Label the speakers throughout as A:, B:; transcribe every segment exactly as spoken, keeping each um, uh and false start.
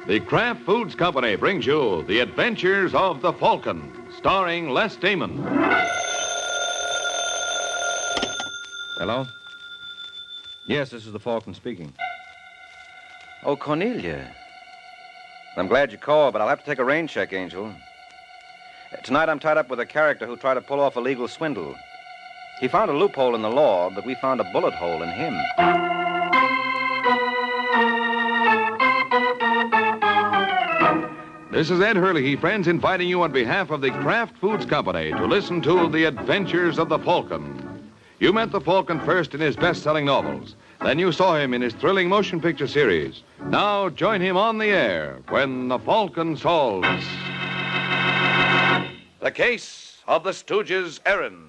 A: The Kraft Foods Company brings you The Adventures of the Falcon, starring Les Damon.
B: Hello? Yes, this is the Falcon speaking. Oh, Cornelia. I'm glad you called, but I'll have to take a rain check, Angel. Tonight I'm tied up with a character who tried to pull off a legal swindle. He found a loophole in the law, but we found a bullet hole in him.
A: This is Ed Hurley, friends, inviting you on behalf of the Kraft Foods Company to listen to The Adventures of the Falcon. You met the Falcon first in his best-selling novels. Then you saw him in his thrilling motion picture series. Now join him on the air when the Falcon solves the case of the Stooges' errand.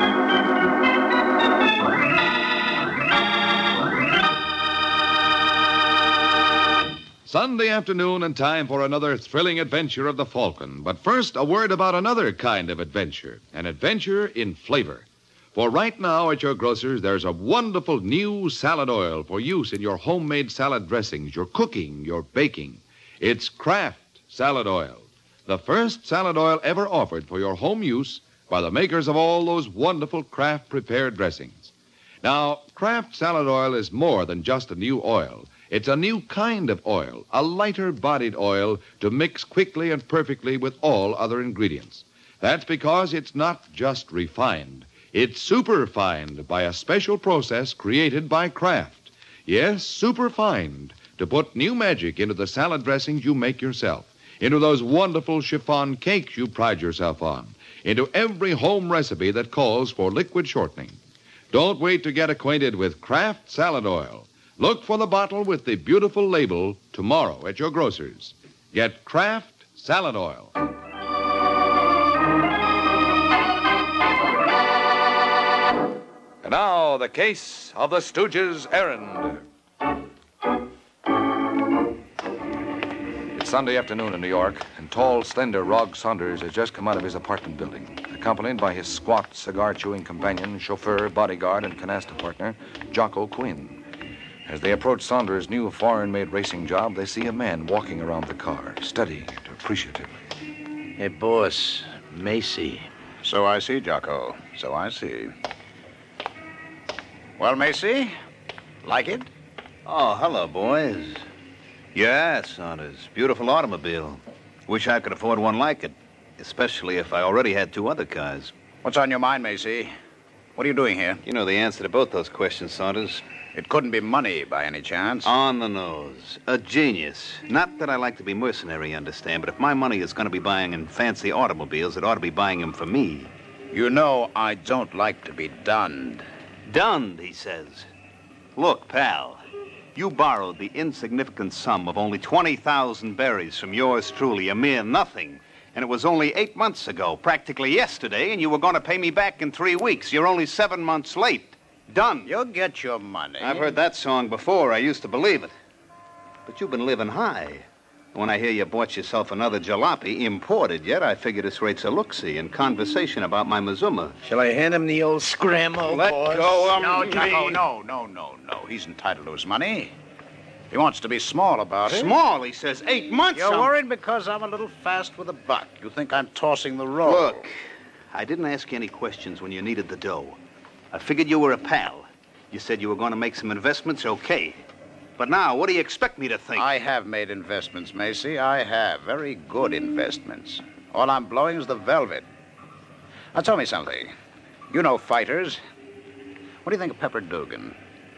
A: Sunday afternoon and time for another thrilling adventure of the Falcon. But first, a word about another kind of adventure, an adventure in flavor. For right now at your grocer's, there's a wonderful new salad oil for use in your homemade salad dressings, your cooking, your baking. It's Kraft Salad Oil, the first salad oil ever offered for your home use by the makers of all those wonderful Kraft prepared dressings. Now, Kraft Salad Oil is more than just a new oil. It's a new kind of oil, a lighter-bodied oil to mix quickly and perfectly with all other ingredients. That's because it's not just refined. It's superfined by a special process created by Kraft. Yes, superfined to put new magic into the salad dressings you make yourself, into those wonderful chiffon cakes you pride yourself on, into every home recipe that calls for liquid shortening. Don't wait to get acquainted with Kraft Salad Oil. Look for the bottle with the beautiful label tomorrow at your grocer's. Get Kraft Salad Oil. And now, the case of the Stooges' errand. It's Sunday afternoon in New York, and tall, slender Rog Saunders has just come out of his apartment building, accompanied by his squat, cigar-chewing companion, chauffeur, bodyguard, and canasta partner, Jocko Quinn. As they approach Saunders' new foreign-made racing job, they see a man walking around the car, studying it appreciatively.
C: Hey, boss, Macy.
D: So I see, Jocko. So I see. Well, Macy, like it?
C: Oh, hello, boys. Yeah, Saunders. Beautiful automobile. Wish I could afford one like it, especially if I already had two other cars.
D: What's on your mind, Macy? What are you doing here?
C: You know the answer to both those questions, Saunders.
D: It couldn't be money by any chance.
C: On the nose. A genius. Not that I like to be mercenary, you understand, but if my money is going to be buying in fancy automobiles, it ought to be buying them for me.
D: You know I don't like to be dunned.
C: Dunned, he says. Look, pal, you borrowed the insignificant sum of only twenty thousand berries from yours truly, a mere nothing. And it was only eight months ago, practically yesterday, and you were going to pay me back in three weeks. You're only seven months late. Done.
D: You'll get your money.
C: I've heard that song before. I used to believe it. But you've been living high. When I hear you bought yourself another jalopy, imported yet, I figure this rate's a look-see and conversation about my Mazuma.
E: Shall I hand him the old scramble,
C: Let
E: boss?
C: go of
D: No,
C: me.
D: Jocko, no, no, no, no. He's entitled to his money. He wants to be small about it.
C: Small, he says. Eight months.
D: You're
C: I'm-
D: worried because I'm a little fast with a buck. You think I'm tossing the roll.
C: Look, I didn't ask you any questions when you needed the dough. I figured you were a pal. You said you were going to make some investments, okay. But now, what do you expect me to think?
D: I have made investments, Macy. I have. Very good investments. All I'm blowing is the velvet. Now, tell me something. You know fighters. What do you think of Pepper Dugan?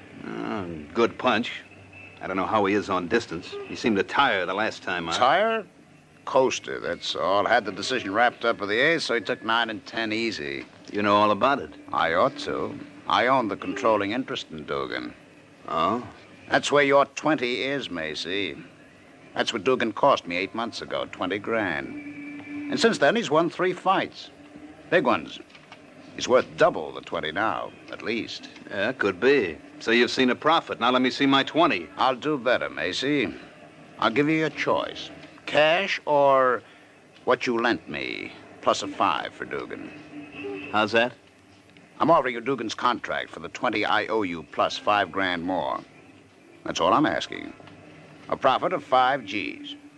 C: Uh, good punch. I don't know how he is on distance. He seemed to tire the last time I...
D: Tire? Coaster, that's all. Had the decision wrapped up with the ace, so he took nine and ten easy.
C: You know all about it.
D: I ought to. I own the controlling interest in Dugan.
C: Oh?
D: That's where your twenty is, Macy. That's what Dugan cost me eight months ago, twenty grand. And since then, he's won three fights. Big ones. He's worth double the twenty now, at least.
C: Yeah, could be. So you've seen a profit. Now let me see my twenty.
D: I'll do better, Macy. I'll give you your choice. Cash or what you lent me, plus a five for Dugan.
C: How's that?
D: I'm offering you Dugan's contract for the twenty I owe you, plus five grand more. That's all I'm asking. A profit of five G's.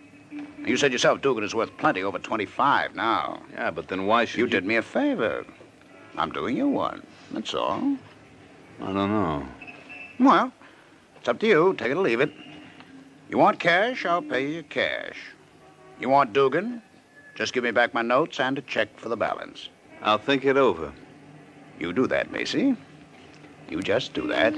D: You said yourself Dugan is worth plenty, over twenty-five now.
C: Yeah, but then why should
D: You
C: you...
D: did me a favor. I'm doing you one. That's all.
C: I don't know.
D: Well, it's up to you. Take it or leave it. You want cash, I'll pay you cash. You want Dugan? Just give me back my notes and a check for the balance.
C: I'll think it over.
D: You do that, Macy. You just do that.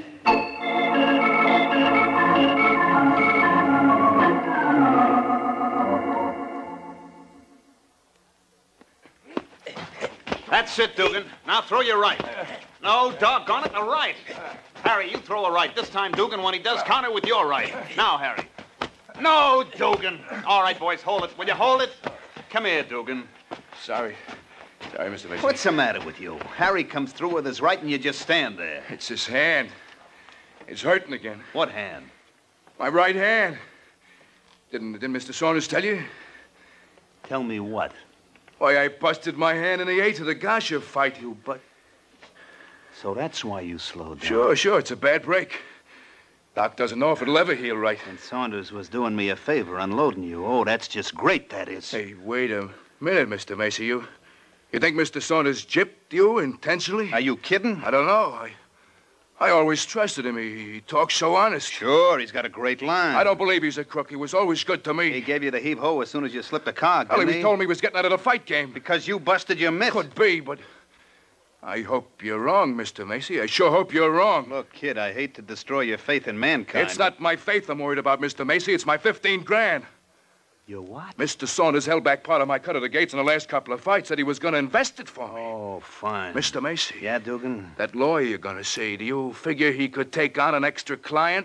C: That's it, Dugan. Now throw your right. No, doggone it, the right. Harry, you throw a right. This time, Dugan, when he does, counter with your right. Now, Harry. No, Dugan. All right, boys, hold it. Will you hold it? Come here, Dugan.
F: Sorry. Sorry, Mister Mason.
C: What's the matter with you? Harry comes through with his right and you just stand there.
F: It's his hand. It's hurting again.
C: What hand?
F: My right hand. Didn't, didn't Mister Saunders tell you?
C: Tell me what?
F: Why, I busted my hand in the eighth of the Gasha fight, you butt.
C: So that's why you slowed down.
F: Sure, sure, it's a bad break. Doc doesn't know if it'll ever heal right.
C: And Saunders was doing me a favor unloading you. Oh, that's just great, that is.
F: Hey, wait a minute, Mister Macy. You, you think Mister Saunders gypped you intentionally?
C: Are you kidding?
F: I don't know. I, I always trusted him. He, he talks so honest.
C: Sure, he's got a great line.
F: I don't believe he's a crook. He was always good to me.
C: He gave you the heave-ho as soon as you slipped a cog,
F: Well,
C: didn't
F: he told me he was getting out of the fight game.
C: Because you busted your mitt.
F: Could be, but I hope you're wrong, Mister Macy. I sure hope you're wrong.
C: Look, kid, I hate to destroy your faith in mankind.
F: It's not my faith I'm worried about, Mister Macy. It's my fifteen grand.
C: Your what?
F: Mister Saunders held back part of my cut of the gates in the last couple of fights. Said he was going to invest it for me.
C: Oh, fine.
F: Mister Macy.
C: Yeah, Dugan?
F: That lawyer you're going to see, do you figure he could take on an extra client?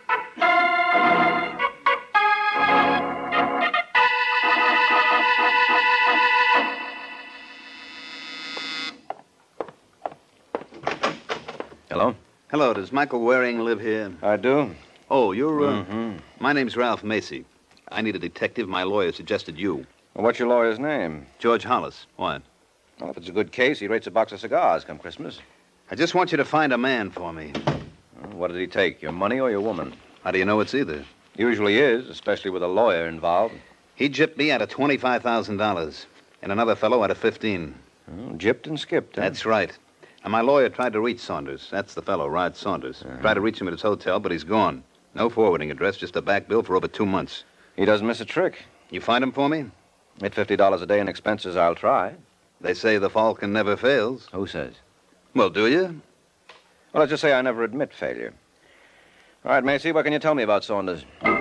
B: Hello?
C: Hello, does Michael Waring live here?
B: I do.
C: Oh, you're, uh...
B: Mm-hmm.
C: My name's Ralph Macy. I need a detective. My lawyer suggested you.
B: Well, what's your lawyer's name?
C: George Hollis. What?
B: Well, if it's a good case, he rates a box of cigars come Christmas.
C: I just want you to find a man for me.
B: Well, what did he take, your money or your woman?
C: How do you know it's either?
B: Usually is, especially with a lawyer involved.
C: He gypped me out of twenty-five thousand dollars, and another fellow out of fifteen.
B: Oh, gypped and skipped, huh?
C: That's right. And my lawyer tried to reach Saunders. That's the fellow, Rod Saunders.
B: Uh-huh.
C: Tried to reach him at his hotel, but he's gone. No forwarding address, just a back bill for over two months.
B: He doesn't miss a trick.
C: You find him for me?
B: At fifty dollars a day in expenses, I'll try.
C: They say the Falcon never fails.
B: Who says?
C: Well, do you?
B: Well, let's just say I never admit failure. All right, Macy, what can you tell me about Saunders?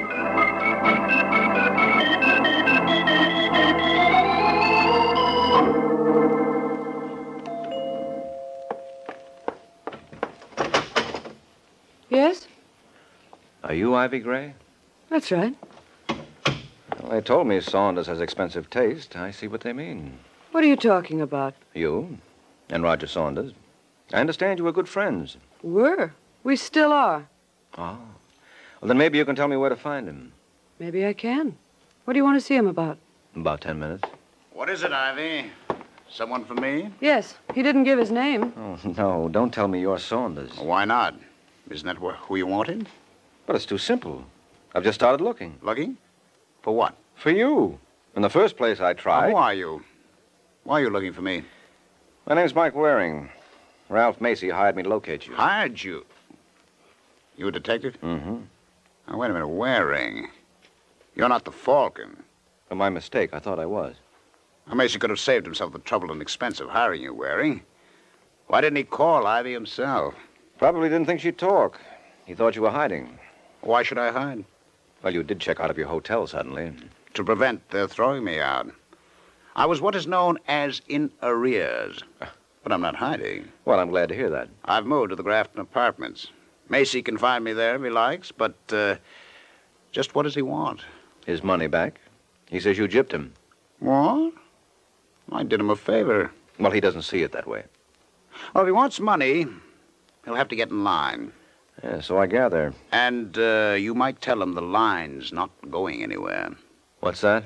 G: Yes?
B: Are you Ivy Gray?
G: That's right.
B: Well, they told me Saunders has expensive taste. I see what they mean.
G: What are you talking about?
B: You and Roger Saunders. I understand you were good friends.
G: Were. We still are.
B: Oh. Well, then maybe you can tell me where to find him.
G: Maybe I can. What do you want to see him about?
B: About ten minutes.
D: What is it, Ivy? Someone for me?
G: Yes. He didn't give his name.
B: Oh, no. Don't tell me you're Saunders.
D: Why not? Isn't that wh- who you wanted?
B: But it's too simple. I've just started looking.
D: Looking? For what?
B: For you. In the first place, I tried.
D: Who are you? Why are you looking for me?
B: My name's Mike Waring. Ralph Macy hired me to locate you.
D: Hired you? You a detective?
B: Mm-hmm.
D: Now, wait a minute. Waring. You're not the Falcon.
B: For my mistake, I thought I was.
D: Macy could have saved himself the trouble and expense of hiring you, Waring. Why didn't he call Ivy himself?
B: Probably didn't think she'd talk. He thought you were hiding.
D: Why should I hide?
B: Well, you did check out of your hotel suddenly.
D: To prevent their throwing me out. I was what is known as in arrears. But I'm not hiding.
B: Well, I'm glad to hear that.
D: I've moved to the Grafton Apartments. Macy can find me there if he likes, but uh, just what does he want?
B: His money back. He says you gypped him.
D: What? I did him a favor.
B: Well, he doesn't see it that way.
D: Well, if he wants money, he'll have to get in line.
B: Yeah, so I gather.
D: And uh, you might tell him the line's not going anywhere.
B: What's that?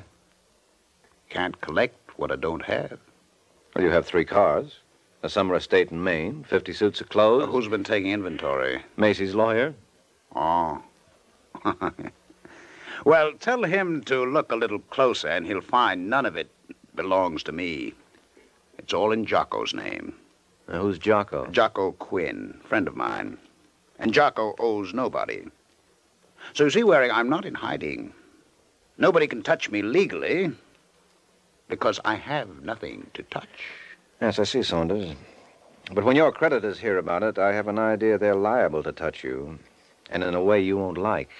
D: Can't collect what I don't have.
B: Well, you have three cars. A summer estate in Maine, fifty suits of clothes.
D: Well, who's been taking inventory?
B: Macy's lawyer.
D: Oh. Well, tell him to look a little closer, and he'll find none of it belongs to me. It's all in Jocko's name.
B: Now, who's Jocko?
D: Jocko Quinn, friend of mine. And Jocko owes nobody. So you see, Waring, I'm not in hiding. Nobody can touch me legally because I have nothing to touch.
B: Yes, I see, Saunders. But when your creditors hear about it, I have an idea they're liable to touch you, and in a way you won't like.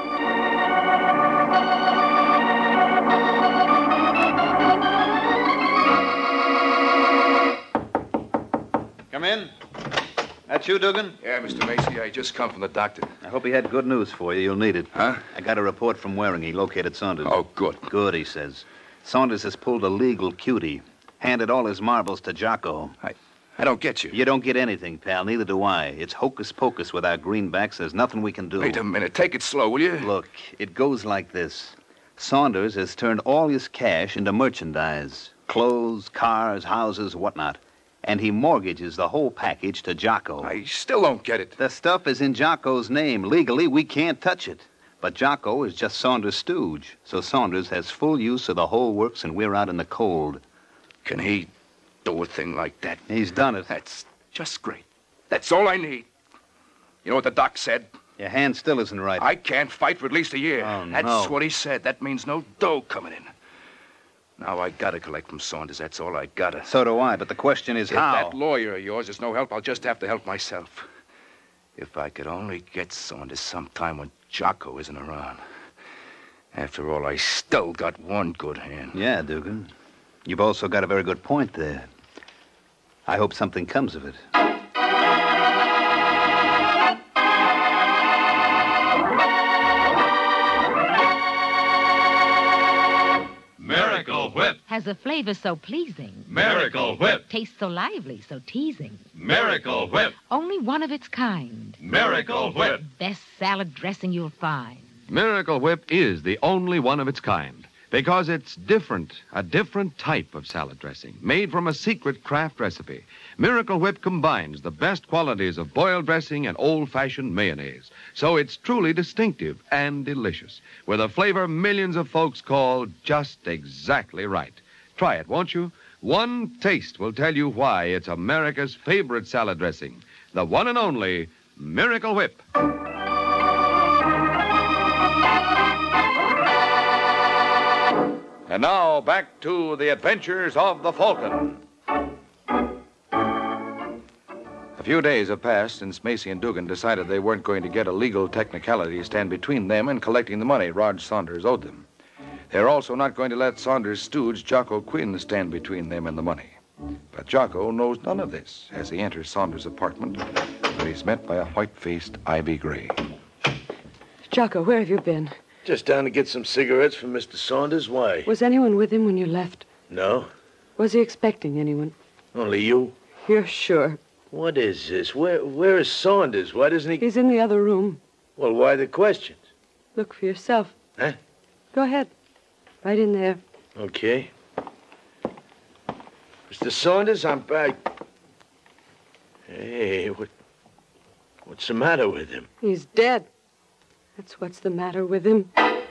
C: Come in. That's you, Dugan?
F: Yeah, Mister Macy, I just come from the doctor.
C: I hope he had good news for you. You'll need it.
F: Huh?
C: I got a report from Waring. He located Saunders.
F: Oh, good.
C: Good, he says. Saunders has pulled a legal cutie. Handed all his marbles to Jocko.
F: I, I don't get you.
C: You don't get anything, pal. Neither do I. It's hocus pocus with our greenbacks. There's nothing we can do.
F: Wait a minute. Take it slow, will you?
C: Look, it goes like this. Saunders has turned all his cash into merchandise. Clothes, cars, houses, whatnot. And he mortgages the whole package to Jocko.
F: I still don't get it.
C: The stuff is in Jocko's name. Legally, we can't touch it. But Jocko is just Saunders' stooge. So Saunders has full use of the whole works, and we're out in the cold.
F: Can he do a thing like that?
C: He's done it.
F: That's just great. That's all I need. You know what the doc said?
C: Your hand still isn't right.
F: I can't fight for at least a year.
C: Oh, no.
F: That's what he said. That means no dough coming in. Now I gotta collect from Saunders. That's all I gotta.
C: So do I, but the question is
F: If
C: how.
F: that lawyer of yours is no help, I'll just have to help myself. If I could only get Saunders sometime when Jocko isn't around. After all, I still got one good hand.
C: Yeah, Dugan. You've also got a very good point there. I hope something comes of it.
A: Miracle Whip.
H: Has a flavor so pleasing.
A: Miracle Whip.
H: Tastes so lively, so teasing.
A: Miracle Whip.
H: Only one of its kind.
A: Miracle Whip.
H: Best salad dressing you'll find.
A: Miracle Whip is the only one of its kind because it's different, a different type of salad dressing made from a secret craft recipe. Miracle Whip combines the best qualities of boiled dressing and old-fashioned mayonnaise, so it's truly distinctive and delicious, with a flavor millions of folks call just exactly right. Try it, won't you? One taste will tell you why it's America's favorite salad dressing, the one and only Miracle Whip. And now, back to the adventures of the Falcon. A few days have passed since Macy and Dugan decided they weren't going to get a legal technicality to stand between them and collecting the money Rog Saunders owed them. They're also not going to let Saunders' stooge, Jocko Quinn, stand between them and the money. But Jocko knows none of this as he enters Saunders' apartment, where he's met by a white-faced Ivy Gray.
G: Jocko, where have you been?
E: Just down to get some cigarettes from Mister Saunders. Why?
G: Was anyone with him when you left?
E: No.
G: Was he expecting anyone?
E: Only you.
G: You're sure?
E: What is this? Where Where is Saunders? Why doesn't he...
G: He's in the other room.
E: Well, why the questions?
G: Look for yourself.
E: Huh?
G: Go ahead. Right in there.
E: Okay. Mister Saunders, I'm back. Hey, what... What's the matter with him?
G: He's dead. That's what's the matter with him.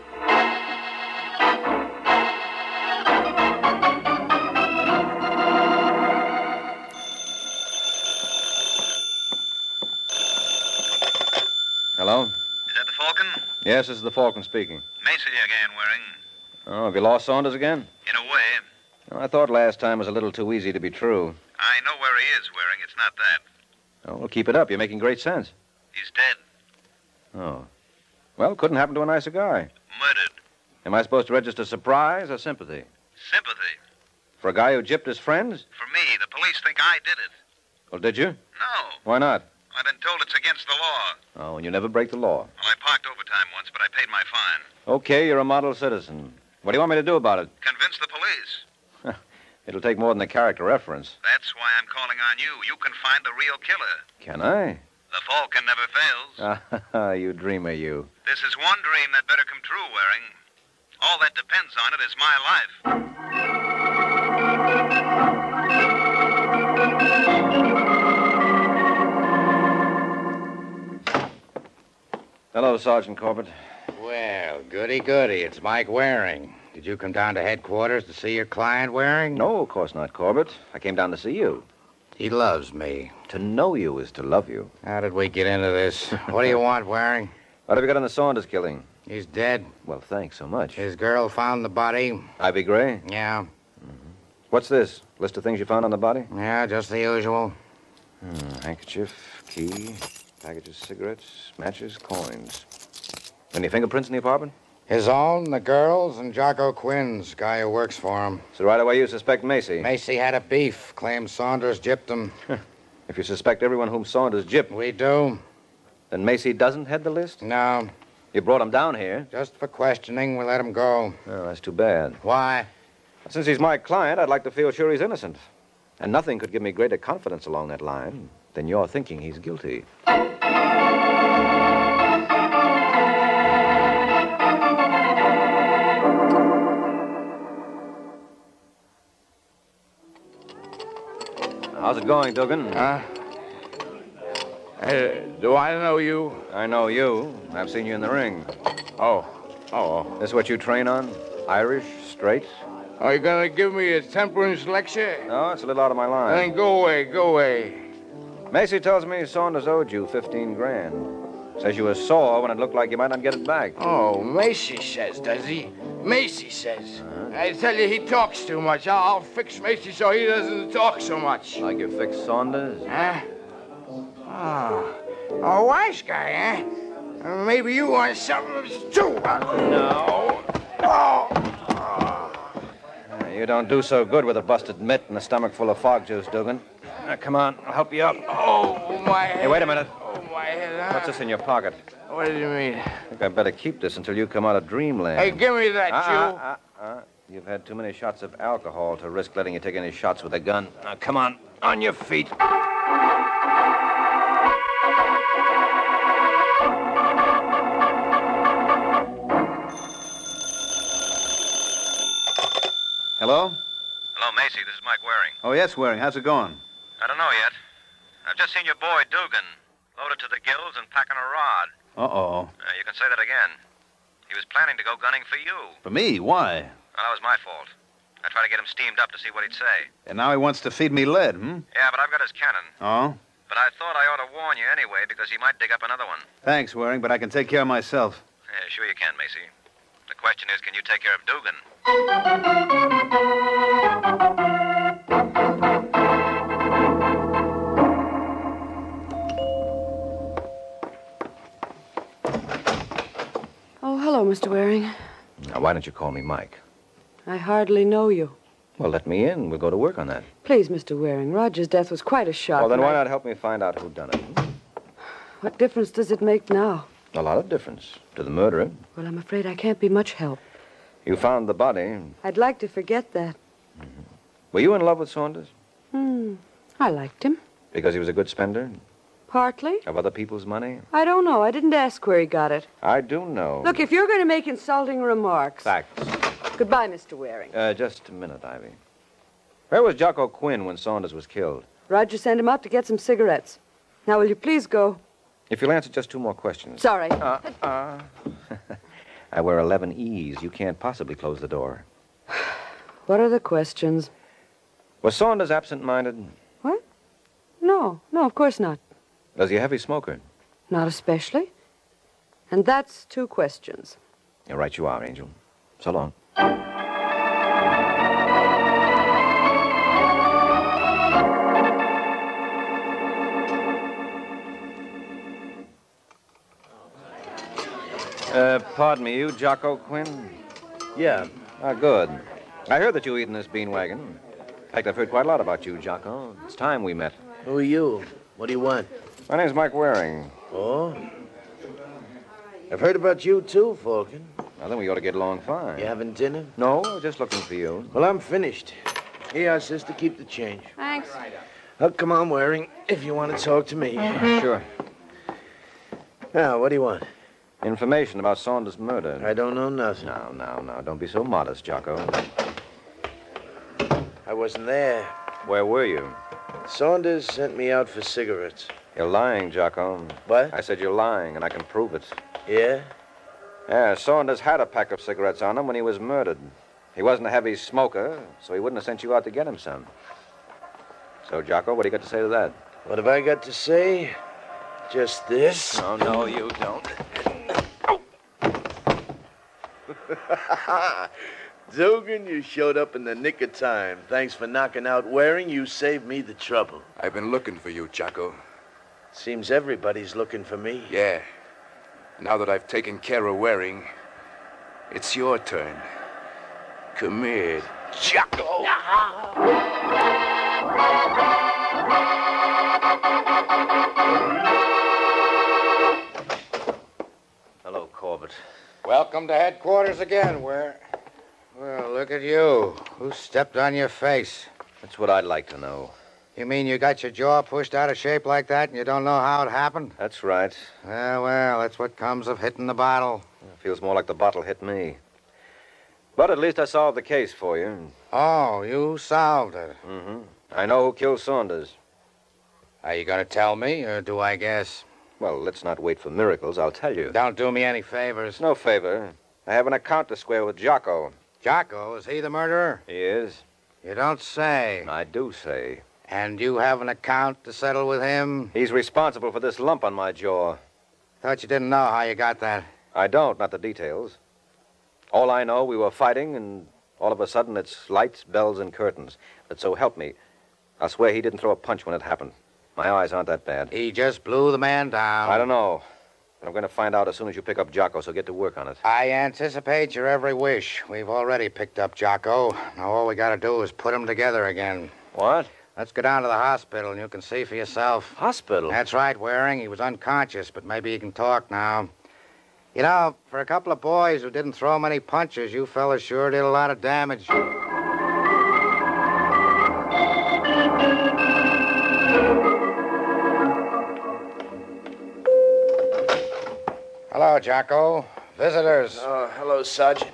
B: Hello?
C: Is that the Falcon?
B: Yes, this is the Falcon speaking.
C: Macy again, Waring.
B: Oh, have you lost Saunders again?
C: In a way.
B: Oh, I thought last time was a little too easy to be true.
C: I know where he is, Waring. It's not that.
B: Oh, well, keep it up. You're making great sense.
C: He's dead.
B: Oh. Well, couldn't happen to a nicer guy.
C: Murdered.
B: Am I supposed to register surprise or sympathy?
C: Sympathy.
B: For a guy who gypped his friends?
C: For me, the police think I did it.
B: Well, did you?
C: No.
B: Why not?
C: I've been told it's against the law.
B: Oh, and you never break the law.
C: Well, I parked overtime once, but I paid my fine.
B: Okay, you're a model citizen. What do you want me to do about it?
C: Convince the police.
B: It'll take more than a character reference.
C: That's why I'm calling on you. You can find the real killer.
B: Can I?
C: The Falcon never fails.
B: Ah, you dreamer, you.
C: This is one dream that better come true, Waring. All that depends on it is my life.
B: Hello, Sergeant Corbett.
I: well, goody goody. It's Mike Waring. Did you come down to headquarters to see your client, Waring?
B: No, of course not, Corbett. I came down to see you.
I: He loves me.
B: To know you is to love you.
I: How did we get into this? What do you want, Waring?
B: What have you got on the Saunders killing?
I: He's dead.
B: Well, thanks so much.
I: His girl found the body.
B: Ivy Gray?
I: Yeah.
B: What's this? List of things you found on the body?
I: Yeah, just the usual.
B: Hmm, handkerchief, key, packages, cigarettes, matches, coins. Any fingerprints in the apartment?
I: His own, the girl's, and Jocko Quinn's, guy who works for him.
B: So right away you suspect Macy?
I: Macy had a beef. Claims Saunders gypped him.
B: If you suspect everyone whom Saunders gypped...
I: We do.
B: Then Macy doesn't head the list?
I: No.
B: You brought him down here?
I: Just for questioning, we let him go.
B: Oh, that's too bad.
I: Why?
B: Since he's my client, I'd like to feel sure he's innocent. And nothing could give me greater confidence along that line than your thinking he's guilty. How's it going, Dugan?
F: Huh? Uh, do I know you?
B: I know you. I've seen you in the ring.
F: Oh. Oh.
B: This what you train on? Irish, straight?
F: Are you going to give me a temperance lecture?
B: No, it's a little out of my line.
F: Then go away, go away.
B: Macy tells me Saunders owed you fifteen grand. Says you were sore when it looked like you might not get it back.
F: Oh, Macy says, does he? Macy says. Uh-huh. I tell you, he talks too much. I'll, I'll fix Macy so he doesn't talk so much.
B: Like you fixed Saunders?
F: Huh? Oh. A wise guy, eh? Uh, maybe you want something too.
B: No.
F: Oh.
B: Uh, you don't do so good with a busted mitt and a stomach full of fog juice, Dugan. Now, come on, I'll help you up.
F: Oh, my head.
B: Hey, wait a minute.
F: Oh, my head. Huh?
B: What's this in your pocket?
F: What do you mean?
B: I think I'd better keep this until you come out of dreamland.
F: Hey, give me that,
B: uh,
F: you.
B: Uh, uh, uh. You've had too many shots of alcohol to risk letting you take any shots with a gun. Now, come on, on your feet.
C: Hello?
B: Hello, Macy. This is Mike Waring.
C: Oh, yes, Waring. How's it going?
B: I don't know yet. I've just seen your boy, Dugan, loaded to the gills and packing a rod.
C: Uh-oh.
B: Uh, you can say that again. He was planning to go gunning for you.
C: For me? Why?
B: Well, that was my fault. I tried to get him steamed up to see what he'd say.
C: And now he wants to feed me lead, hmm?
B: Yeah, but I've got his cannon.
C: Oh?
B: But I thought I ought to warn you anyway, because he might dig up another one.
C: Thanks, Waring, but I can take care of myself.
B: Yeah, sure you can, Macy. The question is, can you take care of Dugan?
G: Oh, hello, Mister Waring.
B: Now, why don't you call me Mike?
G: I hardly know you.
B: Well, let me in. We'll go to work on that.
G: Please, Mister Waring, Roger's death was quite a shock.
B: Well, then
G: and
B: why
G: I-
B: not help me find out who done it?
G: What difference does it make now?
B: A lot of difference. To the murderer.
G: Well, I'm afraid I can't be much help.
B: You found the body.
G: I'd like to forget that.
B: Were you in love with Saunders?
G: Hmm. I liked him.
B: Because he was a good spender
G: Partly.
B: of other people's money?
G: I don't know. I didn't ask where he got it.
B: I do know.
G: Look, if you're going to make insulting remarks...
B: Facts.
G: Goodbye, Mister Waring.
B: Uh, just a minute, Ivy. Where was Jocko Quinn when Saunders was killed?
G: Roger sent him out to get some cigarettes. Now, will you please go?
B: If you'll answer just two more questions.
G: Sorry.
B: Uh, uh. I wear eleven E's. You can't possibly close the door.
G: What are the questions?
B: Was Saunders absent-minded?
G: What? No. No, of course not.
B: Was he a heavy smoker?
G: Not especially. And that's two questions.
B: You're right you are, Angel. So long. Uh, pardon me, you Jocko Quinn?
E: Yeah.
B: Ah, good. I heard that you eat in this bean wagon. In fact, I've heard quite a lot about you, Jocko. It's time we met.
E: Who are you? What do you want?
B: My name's Mike Waring.
E: Oh? I've heard about you, too, Falcon.
B: Well, then we ought to get along fine.
E: You having dinner?
B: No, I was just looking for you.
E: Well, I'm finished. Here, sister, keep the change.
G: Thanks.
E: Oh, come on, Waring, if you want to talk to me.
B: Sure.
E: Now, what do you want?
B: Information about Saunders' murder.
E: I don't know nothing.
B: No, no, no. Don't be so modest, Jocko.
E: I wasn't there.
B: Where were you?
E: Saunders sent me out for cigarettes.
B: You're lying, Jocko.
E: What?
B: I said you're lying, and I can prove it.
E: Yeah?
B: Yeah, Saunders had a pack of cigarettes on him when he was murdered. He wasn't a heavy smoker, so he wouldn't have sent you out to get him some. So, Jocko, what do you got to say to that?
E: What have I got to say? Just this?
B: No, no, you don't.
E: Dugan, you showed up in the nick of time. Thanks for knocking out Waring. You saved me the trouble.
F: I've been looking for you, Jocko.
E: Seems everybody's looking for me.
F: Yeah. Now that I've taken care of Waring, it's your turn. Come here, Jocko.
B: Hello, Corbett.
I: Welcome to headquarters again, Ware. Well, look at you. Who stepped on your face?
B: That's what I'd like to know.
I: You mean you got your jaw pushed out of shape like that and you don't know how it happened?
B: That's right.
I: Well, well, that's what comes of hitting the bottle.
B: It feels more like the bottle hit me. But at least I solved the case for you.
I: Oh, you solved it.
B: Mm-hmm. I know who killed Saunders.
I: Are you going to tell me, or do I guess?
B: Well, let's not wait for miracles. I'll tell you.
I: Don't do me any favors.
B: No favor. I have an account to square with Jocko.
I: Jocko, is he the murderer?
B: He is.
I: You don't say.
B: I do say.
I: And you have an account to settle with him?
B: He's responsible for this lump on my jaw.
I: Thought you didn't know how you got that.
B: I don't, not the details. All I know, we were fighting, and all of a sudden it's lights, bells, and curtains. But so help me, I swear he didn't throw a punch when it happened. My eyes aren't that bad.
I: He just blew the man down.
B: I don't know. But I'm going to find out as soon as you pick up Jocko, so get to work on it.
I: I anticipate your every wish. We've already picked up Jocko. Now all we got to do is put them together again.
B: What?
I: Let's go down to the hospital, and you can see for yourself.
B: Hospital?
I: That's right, Waring. He was unconscious, but maybe he can talk now. You know, for a couple of boys who didn't throw many punches, you fellas sure did a lot of damage. Hello, Jocko. Visitors.
E: Oh, hello, Sergeant.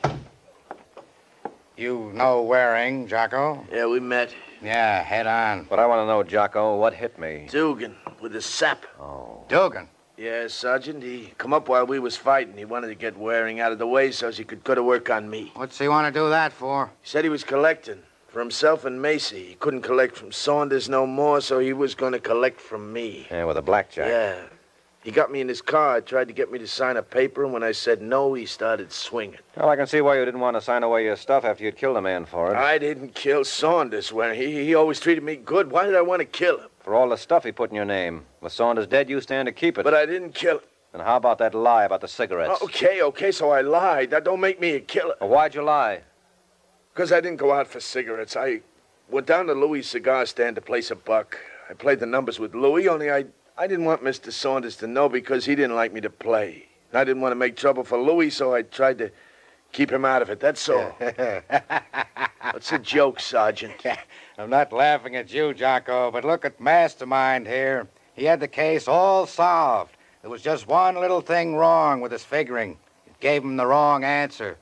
I: You know Waring, Jocko?
E: Yeah, we met.
I: Yeah, head on.
B: But I want to know, Jocko, what hit me?
E: Dugan, with the sap.
B: Oh.
I: Dugan?
E: Yeah, Sergeant. He come up while we was fighting. He wanted to get Waring out of the way so he could go to work on me.
I: What's he want to do that for?
E: He said he was collecting for himself and Macy. He couldn't collect from Saunders no more, so he was going to collect from me.
B: Yeah, with a blackjack.
E: Yeah. He got me in his car, tried to get me to sign a paper, and when I said no, he started swinging.
B: Well, I can see why you didn't want to sign away your stuff after you'd killed a man for it.
E: I didn't kill Saunders. When he, he always treated me good. Why did I want to kill him?
B: For all the stuff he put in your name. With Saunders dead, you stand to keep it.
E: But I didn't kill him.
B: And how about that lie about the cigarettes?
E: Okay, okay, so I lied. That don't make me a killer.
B: Well, why'd you lie?
E: Because I didn't go out for cigarettes. I went down to Louis' cigar stand to place a buck. I played the numbers with Louis, only I... I didn't want Mister Saunders to know because he didn't like me to play. I didn't want to make trouble for Louis, so I tried to keep him out of it. That's all. What's a joke, Sergeant?
I: I'm not laughing at you, Jocko, but look at Mastermind here. He had the case all solved. There was just one little thing wrong with his figuring. It gave him the wrong answer.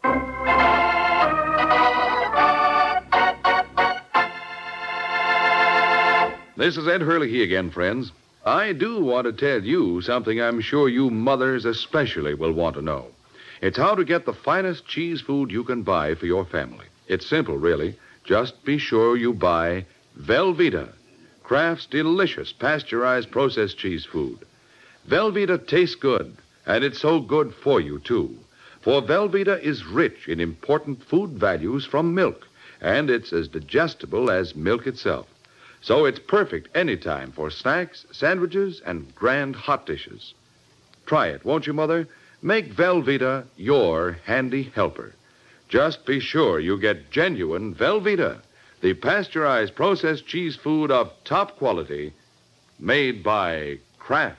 A: This is Ed Hurley again, friends. I do want to tell you something I'm sure you mothers especially will want to know. It's how to get the finest cheese food you can buy for your family. It's simple, really. Just be sure you buy Velveeta, Kraft's delicious pasteurized processed cheese food. Velveeta tastes good, and it's so good for you, too. For Velveeta is rich in important food values from milk, and it's as digestible as milk itself. So it's perfect anytime for snacks, sandwiches, and grand hot dishes. Try it, won't you, Mother? Make Velveeta your handy helper. Just be sure you get genuine Velveeta, the pasteurized processed cheese food of top quality, made by Kraft.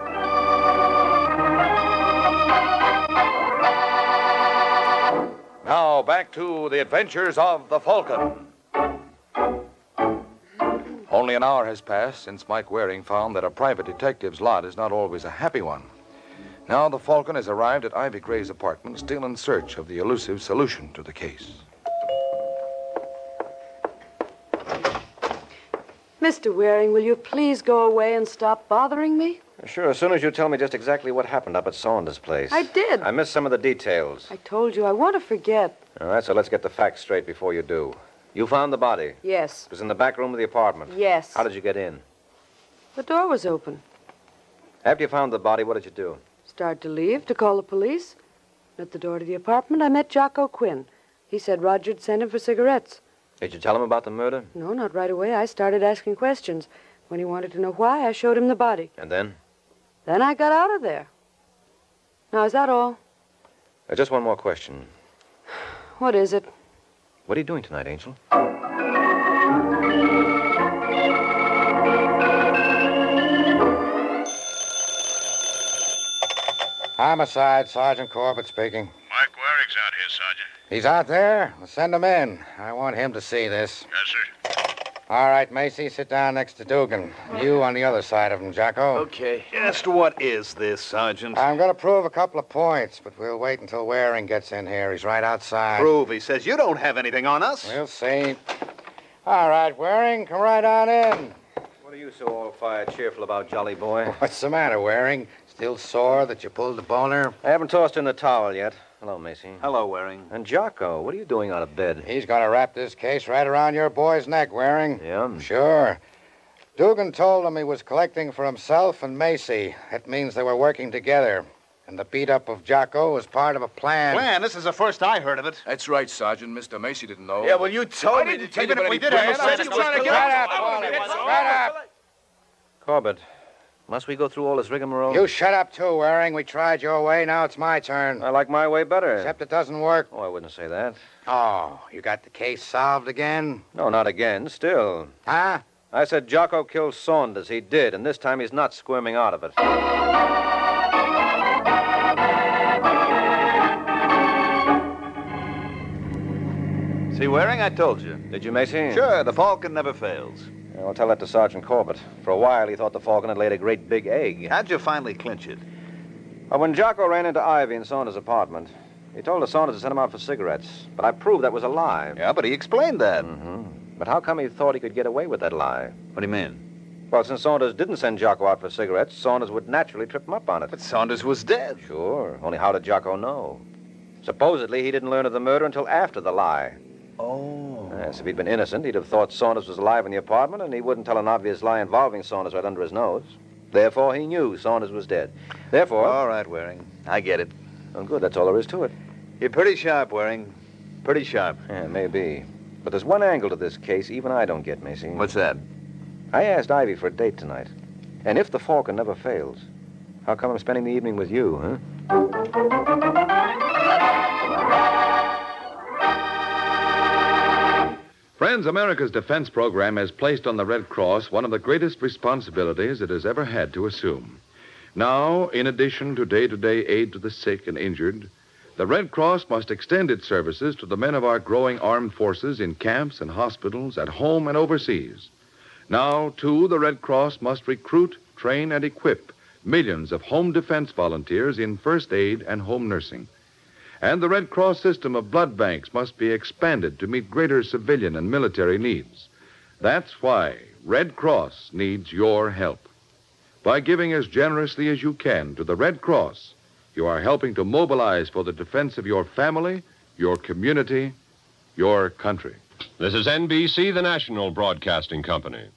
A: Now, back to the adventures of the Falcon. Only an hour has passed since Mike Waring found that a private detective's lot is not always a happy one. Now the Falcon has arrived at Ivy Gray's apartment, still in search of the elusive solution to the case.
G: Mister Waring, will you please go away and stop bothering me?
B: Sure, as soon as you tell me just exactly what happened up at Saunders' place.
G: I did.
B: I missed some of the details.
G: I told you, I want to forget.
B: All right, so let's get the facts straight before you do. You found the body.
G: Yes.
B: It was in the back room of the apartment.
G: Yes.
B: How did you get in?
G: The door was open.
B: After you found the body, what did you do?
G: Started to leave, to call the police. At the door to the apartment, I met Jocko Quinn. He said Roger'd sent him for cigarettes.
B: Did you tell him about the murder?
G: No, not right away. I started asking questions. When he wanted to know why, I showed him the body.
B: And then?
G: Then I got out of there. Now, is that all?
B: Uh, just one more question.
G: What is it?
B: What are you doing tonight, Angel?
I: Homicide, Sergeant Corbett speaking.
J: Mike Waring's out here, Sergeant.
I: He's out there? Well, send him in. I want him to see this.
J: Yes, sir.
I: All right, Macy, sit down next to Dugan. You on the other side of him, Jocko.
C: Okay. Just what is this, Sergeant?
I: I'm going to prove a couple of points, but we'll wait until Waring gets in here. He's right outside.
C: Prove, he says. You don't have anything on us.
I: We'll see. All right, Waring, come right on in.
B: What are you so all-fired cheerful about, Jolly Boy?
I: What's the matter, Waring? Still sore that you pulled the boner?
B: I haven't tossed in the towel yet. Hello, Macy.
C: Hello, Waring.
B: And Jocko, what are you doing out of bed?
I: He's going to wrap this case right around your boy's neck, Waring.
B: Yeah?
I: Sure. Dugan told him he was collecting for himself and Macy. That means they were working together. And the beat-up of Jocko was part of a plan.
C: Plan? This is the first I heard of it.
F: That's right, Sergeant. Mister Macy didn't know.
E: Yeah, well, you told
F: I
E: me
F: didn't
E: to
F: tell you
E: take it,
F: about
E: we
F: any
E: did
F: plan.
E: have
F: I was just trying to get
I: Shut
F: out.
I: up, Wally. Shut up.
B: Corbett, must we go through all this rigmarole?
I: You shut up, too, Waring. We tried your way. Now it's my turn.
B: I like my way better.
I: Except it doesn't work.
B: Oh, I wouldn't say that.
I: Oh, you got the case solved again?
B: No, not again. Still.
I: Huh?
B: I said Jocko killed Saunders. He did, and this time he's not squirming out of it.
C: See, Waring, I told you.
B: Did you, Macy?
C: Sure, the Falcon never fails.
B: I'll tell that to Sergeant Corbett. For a while, he thought the Falcon had laid a great big egg.
C: How'd you finally clinch it?
B: Well, when Jocko ran into Ivy in Saunders' apartment, he told us Saunders to send him out for cigarettes. But I proved that was a lie.
C: Yeah, but he explained that.
B: Mm-hmm. But how come he thought he could get away with that lie?
C: What do you mean?
B: Well, since Saunders didn't send Jocko out for cigarettes, Saunders would naturally trip him up on it.
C: But Saunders was dead.
B: Sure. Only how did Jocko know? Supposedly, he didn't learn of the murder until after the lie.
C: Oh.
B: Yes, if he'd been innocent, he'd have thought Saunders was alive in the apartment, and he wouldn't tell an obvious lie involving Saunders right under his nose. Therefore, he knew Saunders was dead. Therefore...
C: All right, Waring. I get it.
B: Well, good. That's all there is to it.
C: You're pretty sharp, Waring. Pretty sharp.
B: Yeah, maybe. But there's one angle to this case even I don't get, Macy.
C: What's that?
B: I asked Ivy for a date tonight. And if the Falcon never fails, how come I'm spending the evening with you, huh?
A: Friends, America's defense program has placed on the Red Cross one of the greatest responsibilities it has ever had to assume. Now, in addition to day-to-day aid to the sick and injured, the Red Cross must extend its services to the men of our growing armed forces in camps and hospitals, at home and overseas. Now, too, the Red Cross must recruit, train, and equip millions of home defense volunteers in first aid and home nursing. And the Red Cross system of blood banks must be expanded to meet greater civilian and military needs. That's why Red Cross needs your help. By giving as generously as you can to the Red Cross, you are helping to mobilize for the defense of your family, your community, your country.
K: This is N B C, the national broadcasting company.